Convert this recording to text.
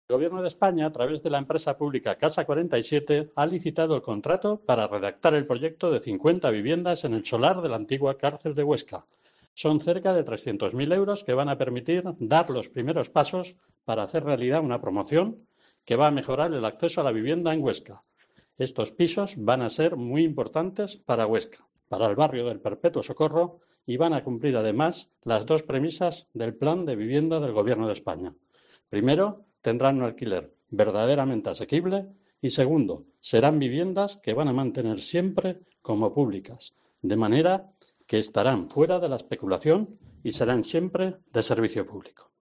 El Gobierno de España, a través de la empresa pública Casa 47, ha licitado el contrato para redactar el proyecto de 50 viviendas en el solar de la antigua cárcel de Huesca. Son cerca de 300.000 euros que van a permitir dar los primeros pasos para hacer realidad una promoción que va a mejorar el acceso a la vivienda en Huesca. Estos pisos van a ser muy importantes para Huesca, para el barrio del Perpetuo Socorro, y van a cumplir además las dos premisas del Plan de Vivienda del Gobierno de España. Primero, tendrán un alquiler verdaderamente asequible y segundo, serán viviendas que van a mantener siempre como públicas, de manera que estarán fuera de la especulación y serán siempre de servicio público.